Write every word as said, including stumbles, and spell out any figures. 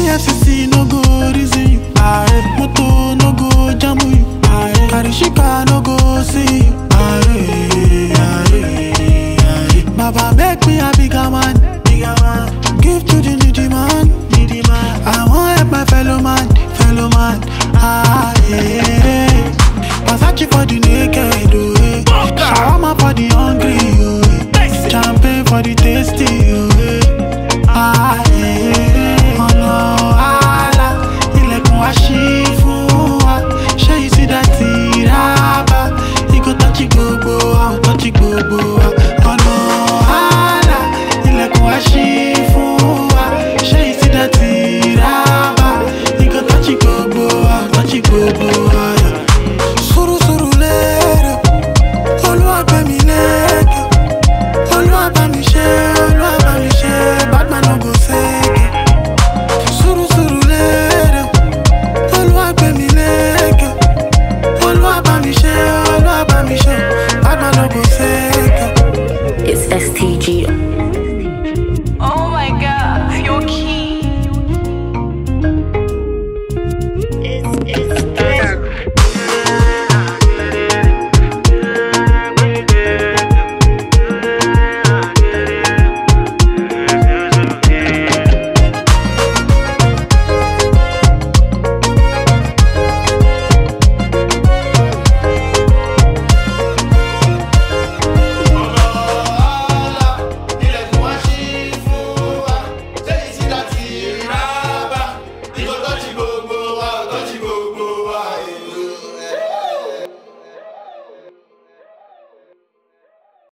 F C C no go reason you. Aye. Moto no go jam you. Aye. Karishika no go see you. Aye. Aye. Aye. Baba make me a bigger man. Bigger man. Give to the needy man. Needy man. I want